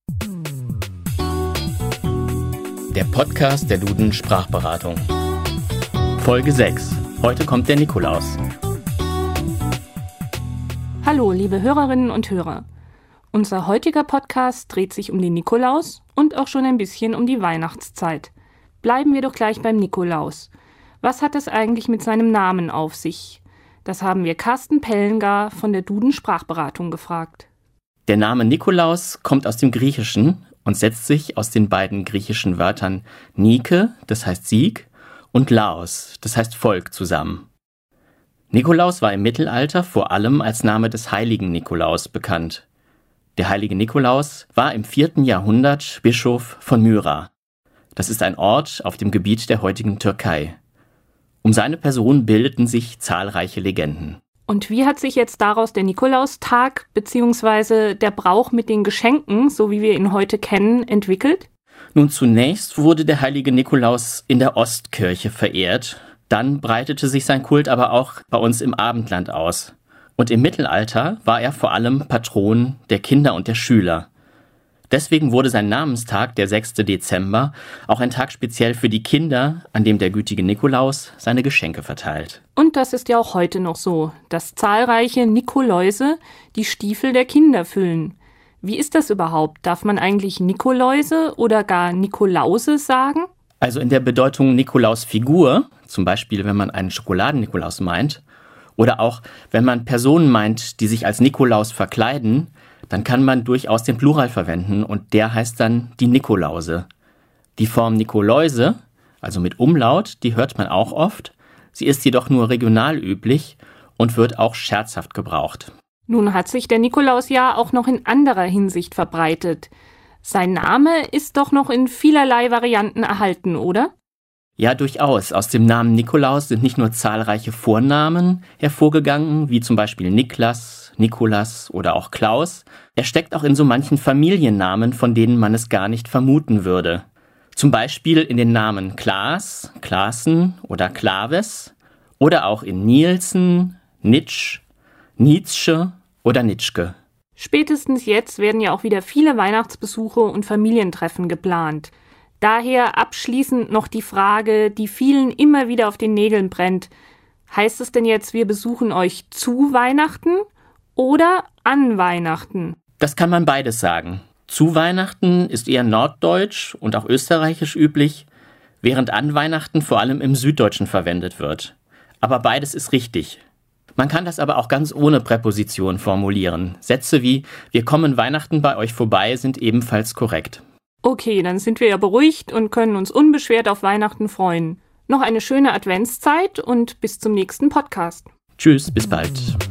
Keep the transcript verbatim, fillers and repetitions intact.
Der Podcast der Duden Sprachberatung. Folge sechs. Heute kommt der Nikolaus. Hallo, liebe Hörerinnen und Hörer. Unser heutiger Podcast dreht sich um den Nikolaus und auch schon ein bisschen um die Weihnachtszeit. Bleiben wir doch gleich beim Nikolaus. Was hat es eigentlich mit seinem Namen auf sich? Das haben wir Carsten Pellengar von der Duden Sprachberatung gefragt. Der Name Nikolaus kommt aus dem Griechischen und setzt sich aus den beiden griechischen Wörtern Nike, das heißt Sieg, und Laos, das heißt Volk, zusammen. Nikolaus war im Mittelalter vor allem als Name des heiligen Nikolaus bekannt. Der heilige Nikolaus war im vierten Jahrhundert Bischof von Myra. Das ist ein Ort auf dem Gebiet der heutigen Türkei. Um seine Person bildeten sich zahlreiche Legenden. Und wie hat sich jetzt daraus der Nikolaustag bzw. der Brauch mit den Geschenken, so wie wir ihn heute kennen, entwickelt? Nun, zunächst wurde der heilige Nikolaus in der Ostkirche verehrt. Dann breitete sich sein Kult aber auch bei uns im Abendland aus. Und im Mittelalter war er vor allem Patron der Kinder und der Schüler. Deswegen wurde sein Namenstag, der sechster Dezember, auch ein Tag speziell für die Kinder, an dem der gütige Nikolaus seine Geschenke verteilt. Und das ist ja auch heute noch so, dass zahlreiche Nikoläuse die Stiefel der Kinder füllen. Wie ist das überhaupt? Darf man eigentlich Nikoläuse oder gar Nikolause sagen? Also in der Bedeutung Nikolausfigur, zum Beispiel wenn man einen Schokoladen-Nikolaus meint, oder auch wenn man Personen meint, die sich als Nikolaus verkleiden, dann kann man durchaus den Plural verwenden und der heißt dann die Nikolause. Die Form Nikoläuse, also mit Umlaut, die hört man auch oft. Sie ist jedoch nur regional üblich und wird auch scherzhaft gebraucht. Nun hat sich der Nikolaus ja auch noch in anderer Hinsicht verbreitet. Sein Name ist doch noch in vielerlei Varianten erhalten, oder? Ja, durchaus. Aus dem Namen Nikolaus sind nicht nur zahlreiche Vornamen hervorgegangen, wie zum Beispiel Niklas, Nikolas oder auch Klaus. Er steckt auch in so manchen Familiennamen, von denen man es gar nicht vermuten würde. Zum Beispiel in den Namen Klaas, Klaassen oder Klaves oder auch in Nielsen, Nitsch, Nietzsche oder Nitschke. Spätestens jetzt werden ja auch wieder viele Weihnachtsbesuche und Familientreffen geplant. Daher abschließend noch die Frage, die vielen immer wieder auf den Nägeln brennt. Heißt es denn jetzt, wir besuchen euch zu Weihnachten oder an Weihnachten? Das kann man beides sagen. Zu Weihnachten ist eher norddeutsch und auch österreichisch üblich, während an Weihnachten vor allem im Süddeutschen verwendet wird. Aber beides ist richtig. Man kann das aber auch ganz ohne Präposition formulieren. Sätze wie „Wir kommen Weihnachten bei euch vorbei" sind ebenfalls korrekt. Okay, dann sind wir ja beruhigt und können uns unbeschwert auf Weihnachten freuen. Noch eine schöne Adventszeit und bis zum nächsten Podcast. Tschüss, bis bald.